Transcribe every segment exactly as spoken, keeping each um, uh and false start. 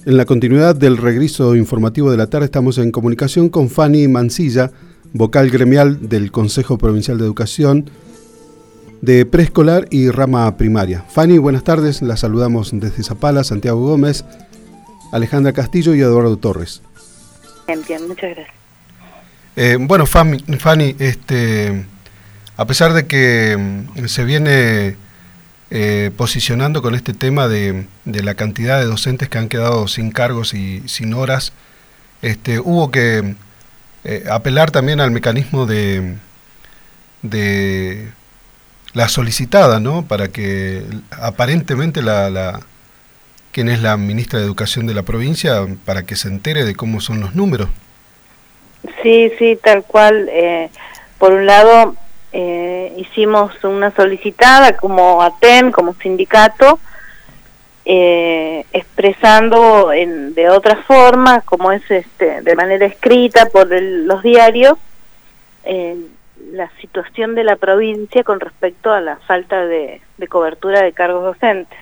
En la continuidad del regreso informativo de la tarde estamos en comunicación con Fanny Mancilla, vocal gremial del Consejo Provincial de Educación de Preescolar y Rama Primaria. Fanny, buenas tardes, la saludamos desde Zapala, Santiago Gómez, Alejandra Castillo y Eduardo Torres. Bien, bien, muchas gracias. Eh, bueno, Fanny, Fanny este, a pesar de que mm, se viene eh, posicionando con este tema de, de la cantidad de docentes que han quedado sin cargos y sin horas, este, hubo que eh, apelar también al mecanismo de, de la solicitada, ¿no? Para que aparentemente la, la quien es la ministra de Educación de la provincia, para que se entere de cómo son los números. Sí, sí, tal cual. Eh, por un lado, eh, hicimos una solicitada como A T E M, como sindicato, eh, expresando en, de otra forma, como es este, de manera escrita por el, los diarios, eh, la situación de la provincia con respecto a la falta de, de cobertura de cargos docentes.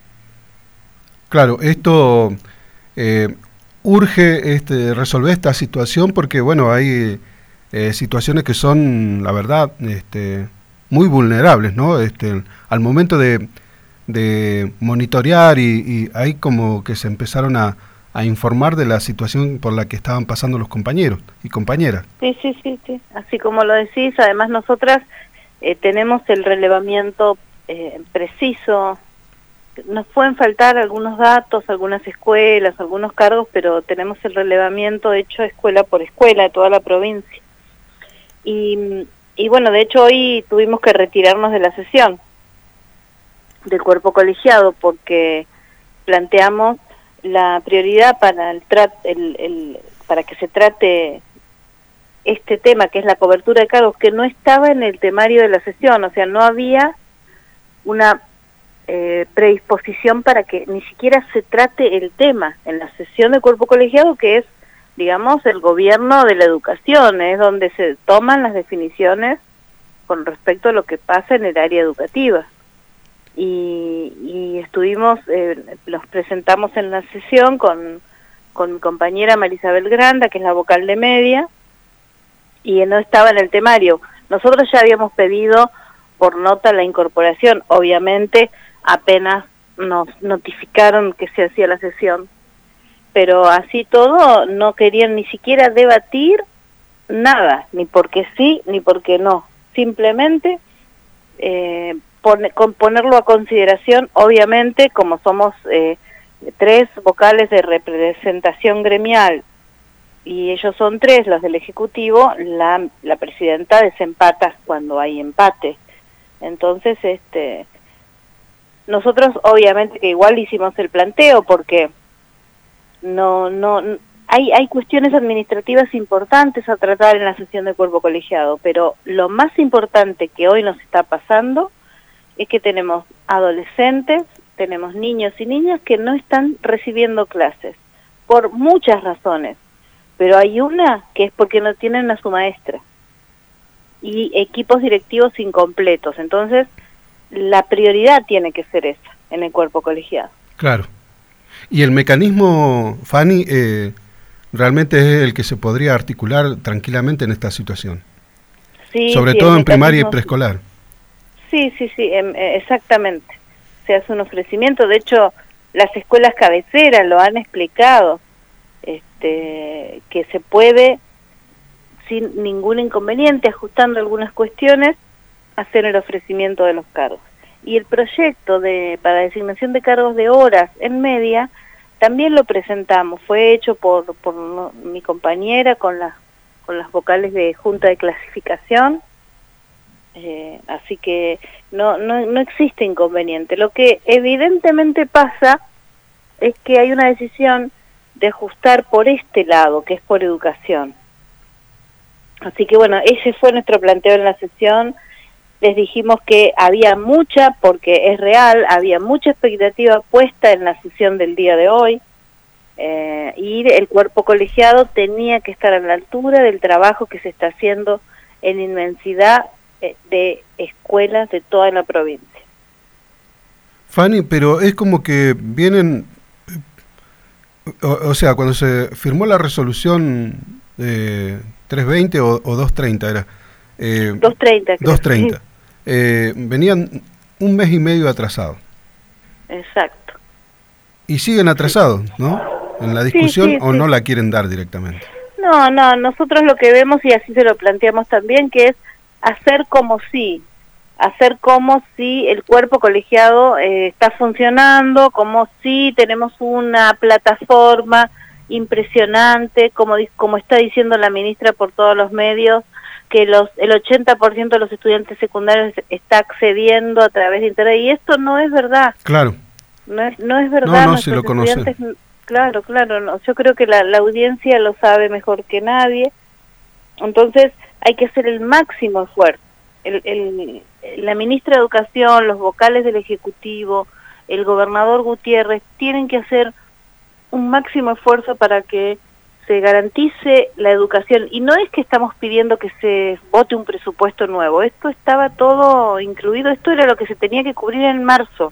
Claro, esto eh, urge este, resolver esta situación porque, bueno, hay eh, situaciones que son, la verdad, este, muy vulnerables, ¿no? Este, al momento de, de monitorear y, y ahí como que se empezaron a, a informar de la situación por la que estaban pasando los compañeros y compañeras. Sí, sí, sí, sí. Así como lo decís, además nosotras eh, tenemos el relevamiento eh, preciso. Nos pueden faltar algunos datos, algunas escuelas, algunos cargos, pero tenemos el relevamiento hecho escuela por escuela de toda la provincia. Y, y bueno, de hecho hoy tuvimos que retirarnos de la sesión del cuerpo colegiado porque planteamos la prioridad para el, trat, el, el para que se trate este tema, que es la cobertura de cargos, que no estaba en el temario de la sesión, o sea, no había una Eh, predisposición para que ni siquiera se trate el tema en la sesión del cuerpo colegiado, que es, digamos, el gobierno de la educación, es donde se toman las definiciones con respecto a lo que pasa en el área educativa. Y, y estuvimos, eh, los presentamos en la sesión con, con mi compañera Marisabel Granda, que es la vocal de media, y no estaba en el temario. Nosotros ya habíamos pedido por nota la incorporación, obviamente apenas nos notificaron que se hacía la sesión, pero así todo no querían ni siquiera debatir nada, ni porque sí ni porque no, simplemente eh, pone, con ponerlo a consideración. Obviamente, como somos eh, tres vocales de representación gremial y ellos son tres los del Ejecutivo, la, la presidenta desempata cuando hay empate. Entonces, este nosotros obviamente que igual hicimos el planteo porque no no hay hay cuestiones administrativas importantes a tratar en la sesión del cuerpo colegiado, pero lo más importante que hoy nos está pasando es que tenemos adolescentes, tenemos niños y niñas que no están recibiendo clases por muchas razones, pero hay una que es porque no tienen a su maestra y equipos directivos incompletos. Entonces la prioridad tiene que ser esa en el cuerpo colegiado. Claro. Y el mecanismo, Fanny, eh, realmente es el que se podría articular tranquilamente en esta situación. Sí, sobre sí, todo en mecanismo, primaria y preescolar. Sí, sí, sí, em, exactamente. Se hace un ofrecimiento. De hecho, las escuelas cabeceras lo han explicado, este, que se puede, sin ningún inconveniente, ajustando algunas cuestiones, hacer el ofrecimiento de los cargos. Y el proyecto de para designación de cargos de horas en media también lo presentamos, fue hecho por por no, mi compañera con las con las vocales de Junta de Clasificación, eh, así que no, no no existe inconveniente. Lo que evidentemente pasa es que hay una decisión de ajustar por este lado, que es por educación. Así que bueno, ese fue nuestro planteo en la sesión. Les dijimos que había mucha, porque es real, había mucha expectativa puesta en la sesión del día de hoy, eh, y el cuerpo colegiado tenía que estar a la altura del trabajo que se está haciendo en inmensidad eh, de escuelas de toda la provincia. Fanny, pero es como que vienen O, o sea, cuando se firmó la resolución eh, trescientos veinte o, o doscientos treinta era... Eh, doscientos treinta, creo. doscientos treinta. Eh, venían un mes y medio atrasados. Exacto. Y siguen atrasados, ¿no? En la discusión, sí, sí, o sí. no la quieren dar directamente. No, no, nosotros lo que vemos, y así se lo planteamos también, que es hacer como si, hacer como si el cuerpo colegiado eh, está funcionando, como si tenemos una plataforma impresionante, como, como está diciendo la ministra por todos los medios, que los el ochenta por ciento de los estudiantes secundarios está accediendo a través de internet, y esto no es verdad. Claro. No es, no es verdad. No, no, si lo conocen. Claro, claro, no. Yo creo que la, la audiencia lo sabe mejor que nadie, entonces hay que hacer el máximo esfuerzo. El, el, la ministra de Educación, los vocales del Ejecutivo, el gobernador Gutiérrez tienen que hacer un máximo esfuerzo para que se garantice la educación, y no es que estamos pidiendo que se vote un presupuesto nuevo, esto estaba todo incluido, esto era lo que se tenía que cubrir en marzo.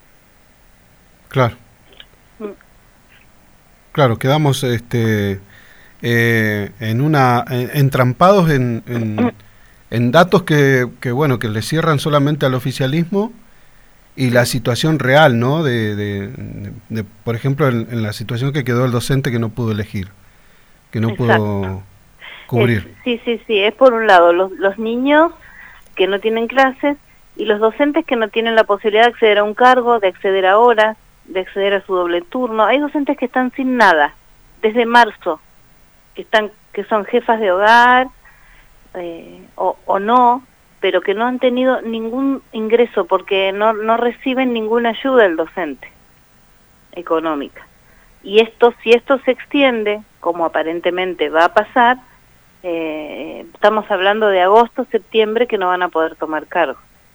Claro. Mm. Claro, quedamos este eh, en una en, entrampados en, en, en datos que, que bueno que le cierran solamente al oficialismo, y la situación real, ¿no? De, de, de, de por ejemplo, en, en la situación que quedó el docente que no pudo elegir, que no Exacto. pudo cubrir. Es, sí, sí, sí, es por un lado los, los niños que no tienen clases y los docentes que no tienen la posibilidad de acceder a un cargo, de acceder a horas, de acceder a su doble turno. Hay docentes que están sin nada, desde marzo, que están que son jefas de hogar eh, o, o no, pero que no han tenido ningún ingreso porque no, no reciben ninguna ayuda del docente económica. Y esto, si esto se extiende, como aparentemente va a pasar, eh, estamos hablando de agosto, septiembre, que no van a poder tomar cargo.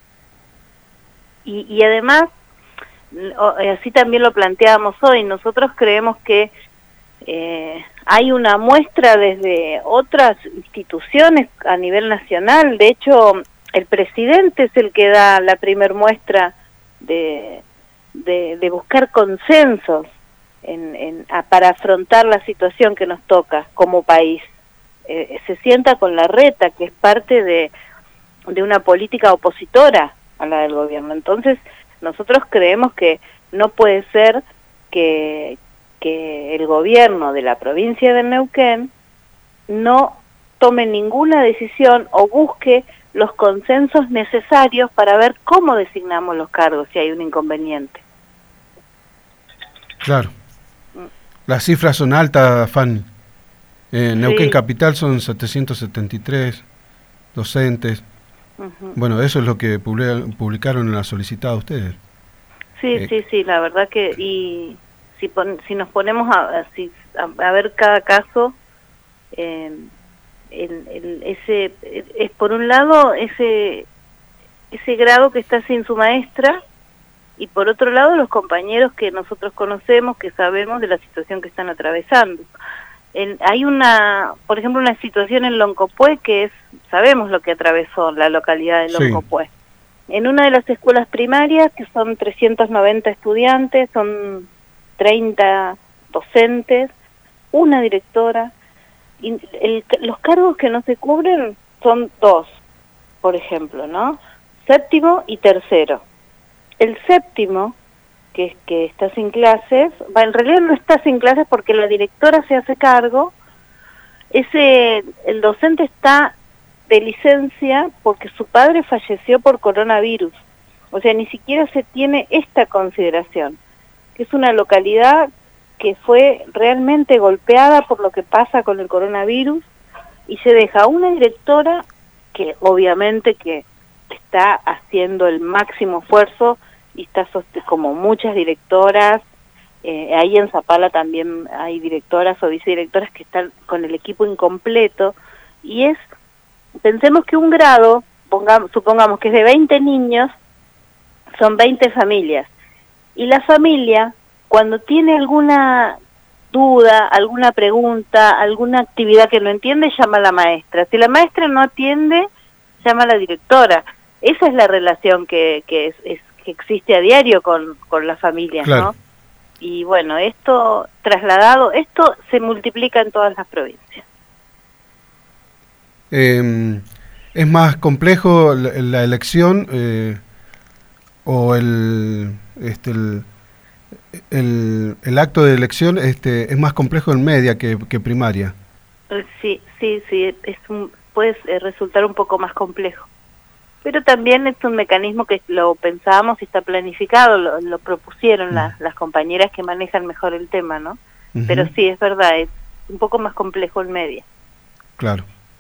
Y, y además, así también lo planteábamos hoy, nosotros creemos que eh, hay una muestra desde otras instituciones a nivel nacional. De hecho, el presidente es el que da la primer muestra de, de, de buscar consensos en, en, a, para afrontar la situación que nos toca como país. Eh, se sienta con la reta, que es parte de, de una política opositora a la del gobierno. Entonces, nosotros creemos que no puede ser que, que el gobierno de la provincia de Neuquén no tome ninguna decisión o busque los consensos necesarios para ver cómo designamos los cargos si hay un inconveniente. Claro. Las cifras son altas, Fanny. Eh, Neuquén sí. Capital son setecientos setenta y tres docentes. Uh-huh. Bueno, eso es lo que publicaron en la solicitada ustedes. Sí, eh. sí, sí, la verdad que, y si, pon, si nos ponemos a, a, a ver cada caso, eh, el, el, ese es por un lado ese ese grado que está sin su maestra, y por otro lado los compañeros que nosotros conocemos, que sabemos de la situación que están atravesando. En, hay una, por ejemplo, una situación en Loncopué que es, sabemos lo que atravesó la localidad de Loncopué. Sí. En una de las escuelas primarias, que son trescientos noventa estudiantes, son treinta docentes, una directora, y el, los cargos que no se cubren son dos, por ejemplo, ¿no? Séptimo y tercero. El séptimo, que es que está sin clases, va, en realidad no está sin clases porque la directora se hace cargo, ese el docente está de licencia porque su padre falleció por coronavirus, o sea, ni siquiera se tiene esta consideración, que es una localidad que fue realmente golpeada por lo que pasa con el coronavirus, y se deja a una directora que obviamente que está haciendo el máximo esfuerzo, y está como muchas directoras, eh, ahí en Zapala también hay directoras o vicedirectoras que están con el equipo incompleto, y es, pensemos que un grado, pongamos, supongamos que es de veinte niños, son veinte familias, y la familia, cuando tiene alguna duda, alguna pregunta, alguna actividad que no entiende, llama a la maestra. Si la maestra no atiende, llama a la directora. Esa es la relación que, que es, es que existe a diario con, con las familias, claro. ¿No? y bueno, esto trasladado, esto se multiplica en todas las provincias. Eh, ¿Es más complejo la, la elección eh, o el, este, el, el, el acto de elección este, es más complejo en media que, que primaria? Sí, sí, sí, es un, puede resultar un poco más complejo. Pero también es un mecanismo que lo pensábamos y está planificado, lo, lo propusieron uh-huh. las, las compañeras que manejan mejor el tema, ¿no? Uh-huh. Pero sí, es verdad, es un poco más complejo en media. Claro.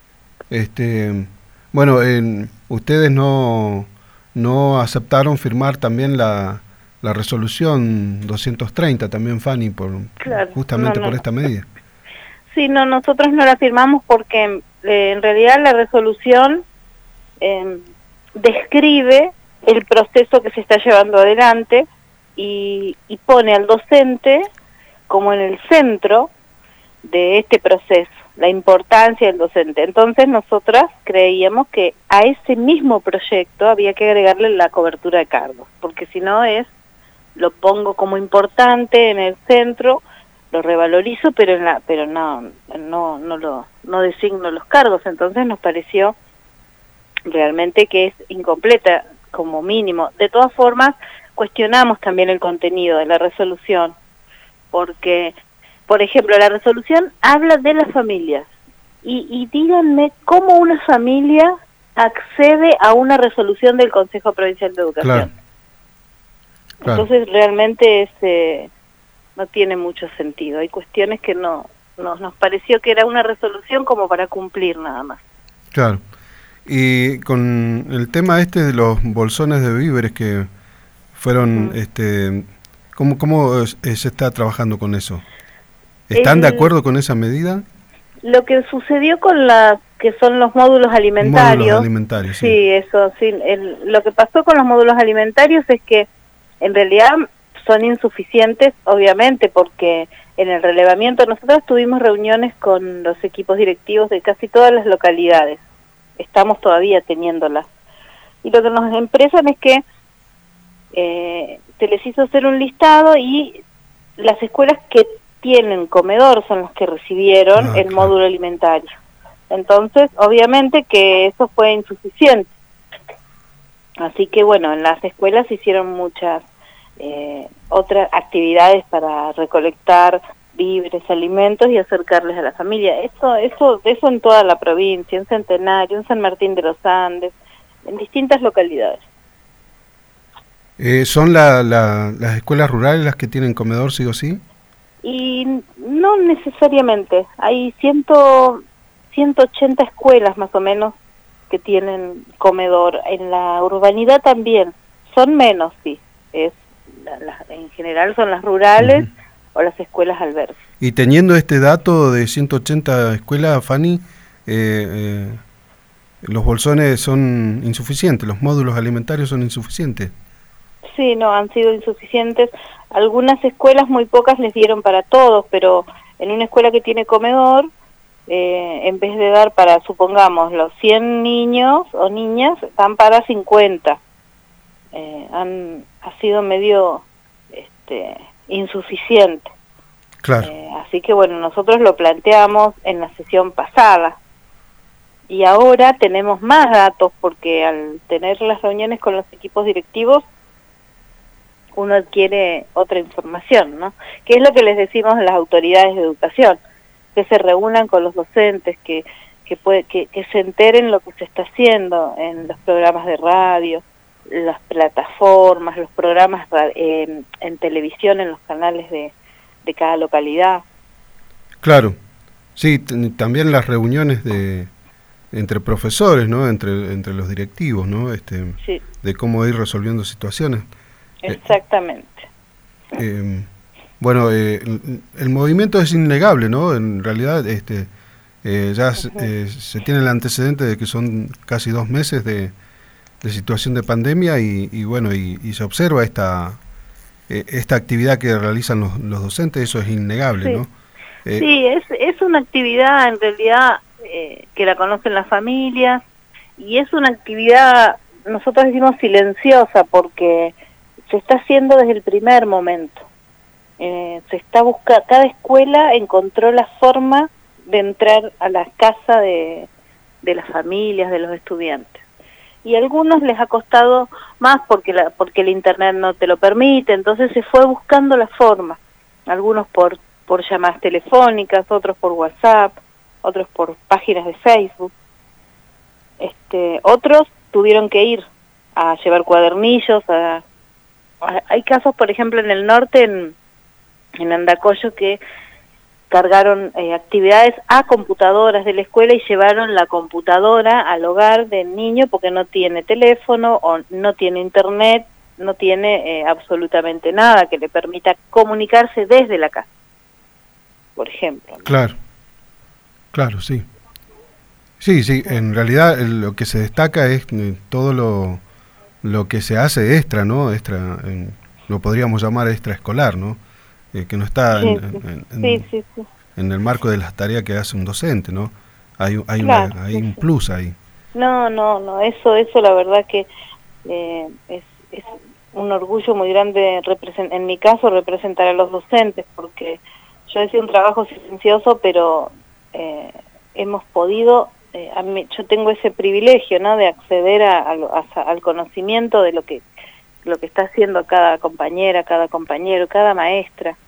Este, bueno, en, ustedes no, no aceptaron firmar también la, la resolución doscientos treinta, también, Fanny, por, claro, justamente no, no, por esta no. medida. Sí, no, nosotros no la firmamos porque eh, en realidad la resolución eh, describe el proceso que se está llevando adelante y, y pone al docente como en el centro de este proceso, la importancia del docente. Entonces nosotras creíamos que a ese mismo proyecto había que agregarle la cobertura de cargos, porque si no es, lo pongo como importante en el centro, lo revalorizo, pero en la, pero no, no, no lo, no designo los cargos. Entonces nos pareció realmente que es incompleta como mínimo. De todas formas, cuestionamos también el contenido de la resolución, porque, por ejemplo, la resolución habla de las familias, y, y díganme cómo una familia accede a una resolución del Consejo Provincial de Educación. Claro. Claro. Entonces realmente es, eh, no tiene mucho sentido. Hay cuestiones que no, no nos pareció que era una resolución como para cumplir nada más. Claro. Y con el tema este de los bolsones de víveres que fueron, uh-huh. este, ¿cómo, cómo se está trabajando con eso? ¿Están el, de acuerdo con esa medida? Lo que sucedió con las que son los módulos alimentarios, módulos alimentarios sí. sí, eso, sí. El, lo que pasó con los módulos alimentarios es que en realidad son insuficientes, obviamente, porque en el relevamiento nosotros tuvimos reuniones con los equipos directivos de casi todas las localidades. Estamos todavía teniéndolas. Y lo que nos expresan es que eh, se les hizo hacer un listado y las escuelas que tienen comedor son las que recibieron ah, el claro. módulo alimentario. Entonces, obviamente que eso fue insuficiente. Así que bueno, en las escuelas se hicieron muchas eh, otras actividades para recolectar víveres, alimentos y acercarles a la familia. Eso, eso, eso en toda la provincia, en Centenario, en San Martín de los Andes, en distintas localidades. Eh, ¿Son la, la, las escuelas rurales las que tienen comedor, sí o sí? Y no necesariamente. Hay ciento, ciento ochenta escuelas más o menos que tienen comedor. En la urbanidad también. Son menos, sí. Es, la, la, en general son las rurales. Uh-huh. O las escuelas albergues. Y teniendo este dato de ciento ochenta escuelas, Fanny, eh, eh, los bolsones son insuficientes, los módulos alimentarios son insuficientes. Sí, no, han sido insuficientes. Algunas escuelas, muy pocas, les dieron para todos, pero en una escuela que tiene comedor, eh, en vez de dar para, supongamos, los cien niños o niñas, dan para cincuenta. Eh, han, ha sido medio... este insuficiente. Claro. Eh, así que bueno, nosotros lo planteamos en la sesión pasada y ahora tenemos más datos porque al tener las reuniones con los equipos directivos uno adquiere otra información, ¿no? Que es lo que les decimos a las autoridades de educación, que se reúnan con los docentes, que que, puede, que, que se enteren lo que se está haciendo en los programas de radio, las plataformas, los programas eh, en televisión, en los canales de, de cada localidad. Claro, sí, t- también las reuniones de entre profesores, ¿no? Entre entre los directivos, ¿no? Este, sí. De cómo ir resolviendo situaciones. Exactamente. Eh, eh, bueno, eh, el, el movimiento es innegable, ¿no? En realidad, este, eh, ya uh-huh. eh, se tiene el antecedente de que son casi dos meses de de situación de pandemia y, y bueno, y, y se observa esta eh, esta actividad que realizan los, los docentes, eso es innegable, sí. ¿no? Eh, sí, es, es una actividad en realidad eh, que la conocen las familias y es una actividad, nosotros decimos silenciosa, porque se está haciendo desde el primer momento. eh, se está buscando, cada escuela encontró la forma de entrar a la casa de, de las familias, de los estudiantes. Y a algunos les ha costado más porque la, porque el internet no te lo permite, entonces se fue buscando la forma. Algunos por, por llamadas telefónicas, otros por WhatsApp, otros por páginas de Facebook. Este, otros tuvieron que ir a llevar cuadernillos. A, a, hay casos, por ejemplo, en el norte, en, en Andacollo, que cargaron eh, actividades a computadoras de la escuela y llevaron la computadora al hogar del niño porque no tiene teléfono o no tiene internet, no tiene eh, absolutamente nada que le permita comunicarse desde la casa, por ejemplo, ¿no? Claro, claro, sí. Sí, sí, en realidad lo que se destaca es todo lo, lo que se hace extra, ¿no? Extra, en, lo podríamos llamar extraescolar, ¿no? Eh, que no está sí, en, sí. En, en, Sí, sí, sí. en el marco de las tareas que hace un docente, ¿no? Hay, hay, Claro, una, hay sí, un sí. plus ahí. No, no, no, eso, eso la verdad que eh, es, es un orgullo muy grande, represent en mi caso, representar a los docentes, porque yo he sido un trabajo silencioso, pero eh, hemos podido, eh, a mí, yo tengo ese privilegio, ¿no?, de acceder a, a, a, al conocimiento de lo que, lo que está haciendo cada compañera, cada compañero, cada maestra,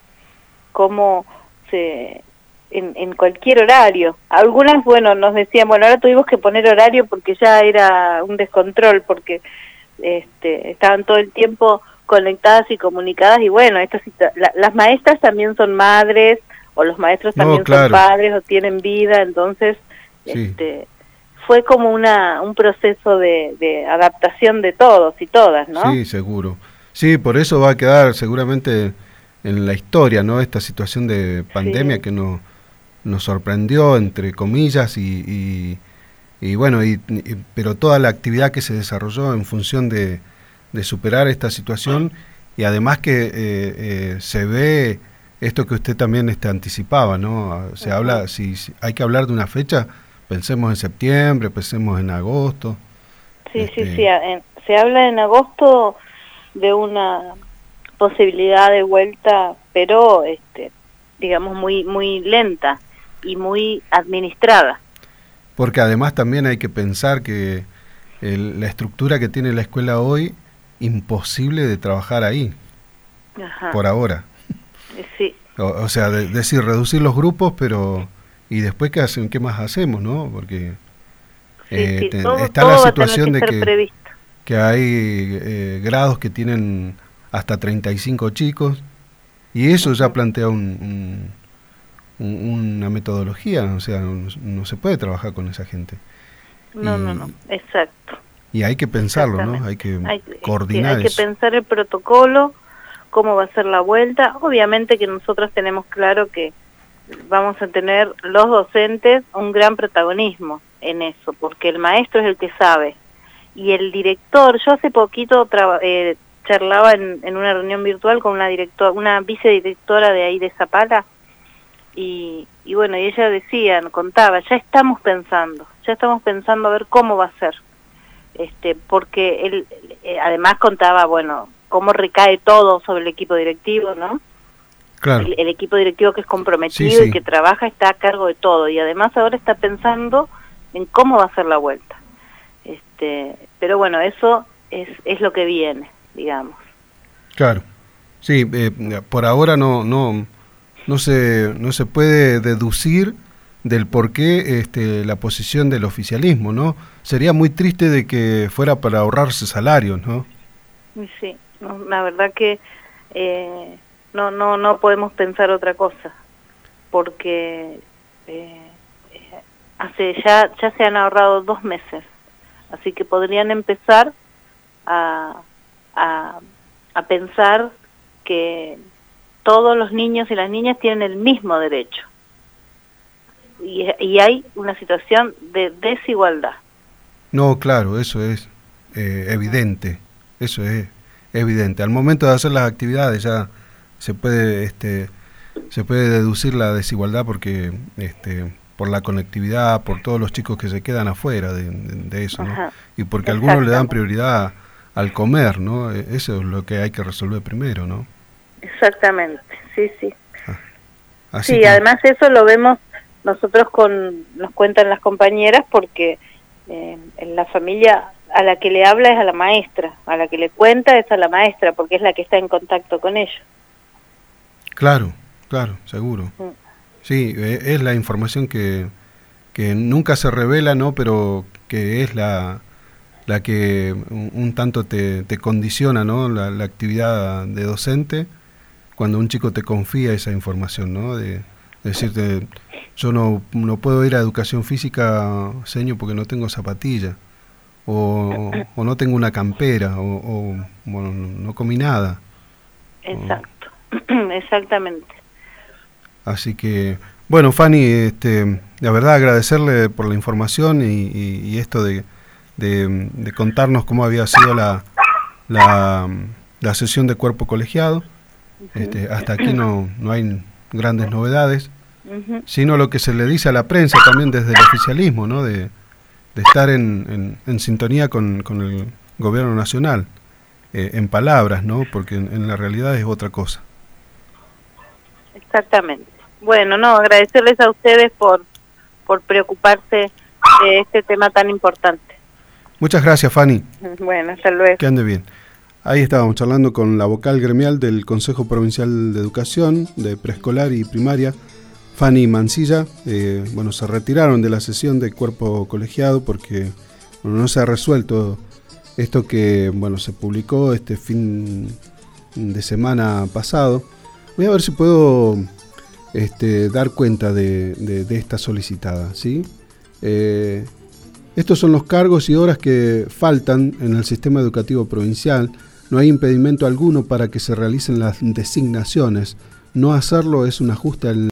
cómo se... En, en cualquier horario. Algunas, bueno, nos decían, bueno, ahora tuvimos que poner horario porque ya era un descontrol, porque este, estaban todo el tiempo conectadas y comunicadas, y bueno, estas, la, las maestras también son madres, o los maestros también No, claro. son padres, o tienen vida, entonces Sí. este, fue como una un proceso de, de adaptación de todos y todas, ¿no? Sí, seguro. Sí, por eso va a quedar seguramente en la historia, ¿no? Esta situación de pandemia Sí. que no nos sorprendió, entre comillas, y, y, y bueno, y, y, pero toda la actividad que se desarrolló en función de, de superar esta situación, y además que eh, eh, se ve esto que usted también este, anticipaba, ¿no? Se uh-huh. habla, si, si hay que hablar de una fecha, pensemos en septiembre, pensemos en agosto. Sí, este... sí, sí, en, se habla en agosto de una posibilidad de vuelta, pero este, digamos muy muy lenta y muy administrada. Porque además también hay que pensar que el, la estructura que tiene la escuela hoy, imposible de trabajar ahí. Ajá. Por ahora. Sí. O, o sea, de, decir, reducir los grupos, pero ¿y después qué hacen? ¿Qué más hacemos, no? Porque sí, eh, sí, te, todo, está todo la situación que de que, previsto. que hay eh, grados que tienen hasta treinta y cinco chicos, y eso uh-huh. ya plantea un... un una metodología, o sea, no, no se puede trabajar con esa gente. No, y, no, no, exacto. Y hay que pensarlo, ¿no? Hay que hay, coordinar Hay que eso. pensar el protocolo, cómo va a ser la vuelta. Obviamente que nosotros tenemos claro que vamos a tener los docentes un gran protagonismo en eso, porque el maestro es el que sabe. Y el director, yo hace poquito eh, charlaba en, en una reunión virtual con una directora, una vicedirectora de ahí de Zapala, Y, y bueno, y ella decía, contaba, ya estamos pensando, ya estamos pensando a ver cómo va a ser, este, porque él eh, además contaba, bueno, cómo recae todo sobre el equipo directivo, ¿no? Claro. El, el equipo directivo que es comprometido sí, sí. y que trabaja está a cargo de todo, y además ahora está pensando en cómo va a ser la vuelta. Este, pero bueno, eso es, es lo que viene, digamos. Claro, sí, eh, por ahora no... no No se, no se puede deducir del por qué este, la posición del oficialismo, ¿no? Sería muy triste de que fuera para ahorrarse salarios, ¿no? Sí, no, la verdad que eh, no, no, no podemos pensar otra cosa, porque eh, hace ya, ya se han ahorrado dos meses, así que podrían empezar a, a, a pensar que todos los niños y las niñas tienen el mismo derecho. Y, y hay una situación de desigualdad. No, claro, eso es eh, evidente. Eso es evidente. Al momento de hacer las actividades ya se puede este se puede deducir la desigualdad porque este por la conectividad, por todos los chicos que se quedan afuera de, de, de eso, ¿no? Y porque algunos le dan prioridad al comer, ¿no? Eso es lo que hay que resolver primero, ¿no? Exactamente, sí, sí. Ah, así sí, que... además eso lo vemos nosotros con, nos cuentan las compañeras porque eh, en la familia a la que le habla es a la maestra, a la que le cuenta es a la maestra, porque es la que está en contacto con ellos. Claro, claro, seguro. Mm. Sí, es la información que, que nunca se revela, ¿no? Pero que es la, la que un, un tanto te, te condiciona, ¿no? La, la actividad de docente, cuando un chico te confía esa información, ¿no? De, de decirte, yo no, no puedo ir a educación física, señor, porque no tengo zapatilla, o, o no tengo una campera, o, o bueno, no comí nada. Exacto, o... exactamente. Así que, bueno, Fanny, este, la verdad agradecerle por la información y, y, y esto de, de, de contarnos cómo había sido la, la, la sesión de cuerpo colegiado. Uh-huh. Este, hasta aquí no, no hay grandes novedades, uh-huh. sino lo que se le dice a la prensa también desde el oficialismo, ¿no? De, de estar en, en, en sintonía con, con el gobierno nacional, eh, en palabras, ¿no? Porque en, en la realidad es otra cosa. Exactamente. Bueno, no, agradecerles a ustedes por, por preocuparse de este tema tan importante. Muchas gracias, Fanny. Bueno, hasta luego. Que ande bien. Ahí estábamos charlando con la vocal gremial del Consejo Provincial de Educación, de preescolar y primaria, Fanny Mancilla. Eh, bueno, se retiraron de la sesión de cuerpo colegiado porque bueno, no se ha resuelto esto que bueno se publicó este fin de semana pasado. Voy a ver si puedo este, dar cuenta de, de, de esta solicitada, ¿sí? Eh, estos son los cargos y horas que faltan en el sistema educativo provincial. No hay impedimento alguno para que se realicen las designaciones. No hacerlo es un ajuste al